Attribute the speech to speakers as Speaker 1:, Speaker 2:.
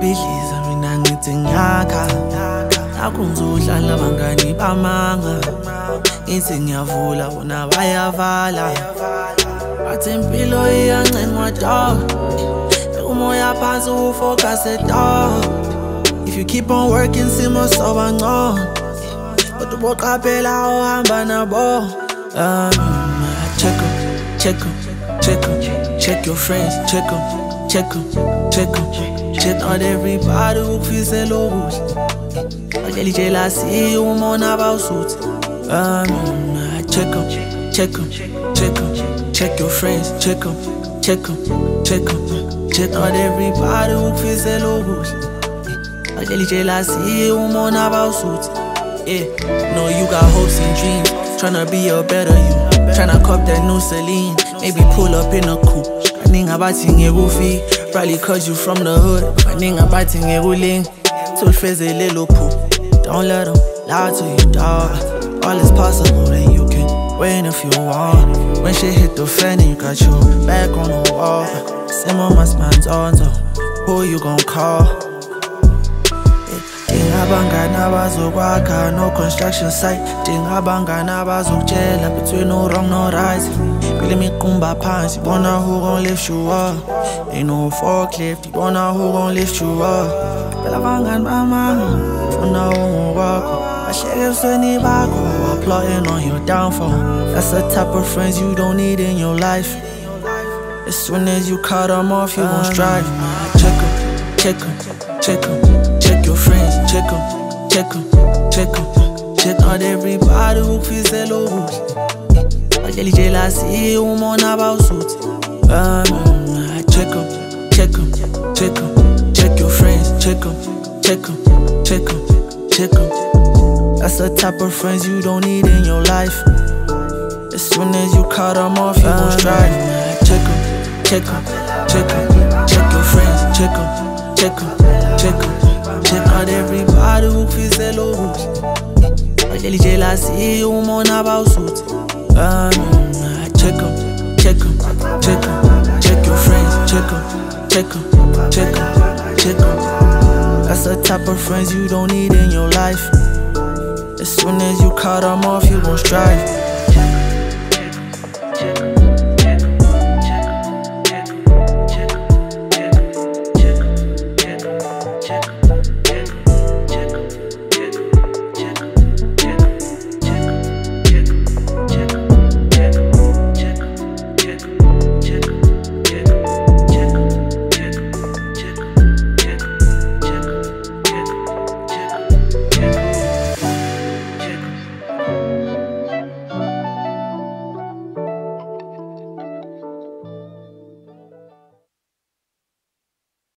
Speaker 1: Bidliza mina ngithi ngiyakha nakho ngizodlala abangani bamanga ngithi ngiyavula bona bayavala bathi impilo iyancengwa dog umoya phansi ufocus dog. If you keep on working simo soba ngcono kodwa uboqaphela uhamba nabo. Check your friends, check them. Check not everybody ukufisela okuhle badlela jealousy uma unabawusuthi. Check your friends, check them. Check not everybody ukufisela okuhle badlela jealousy uma unabawusuthi. No, you got hopes and dreams, tryna be a better you, tryna cop that new Celine, maybe pull up in a coupe. Nigga bathi ngekufika, probably cause you from the hood. My nigga bathi ngekulinga, tulifeze lelo poo. Don't let them lie to you, dog. All is possible and you can win if you want. When shit hit the fan and you got your back on the wall. Simo mas man's on, so who you gon' call? Abangani abazokwakha no construction site. Abangani abazokutshela between no wrong no right. Kule miqumba phansi bona who gon' lift you up. Ain't no forklift, bona who gon' lift you up. Phela abangani bamanga funa ungowakho bahleke ebusweni bakho plotting on your downfall. That's the type of friends you don't need in your life. As soon as you cut them off you gon' strive. Check your friends, check them. Check not everybody ukufisela okuhle badlela jealousy uma unabawusuthi. Check your friends, check them. That's the type of friends you don't need in your life. As soon as you cut them off you gon' strive. Check your friends, check them. Check not everybody ukufisela okuhle badlela jealousy uma unabawusuthi. Check your friends, check them. That's the type of friends you don't need in your life. As soon as you cut them off you gon' strive.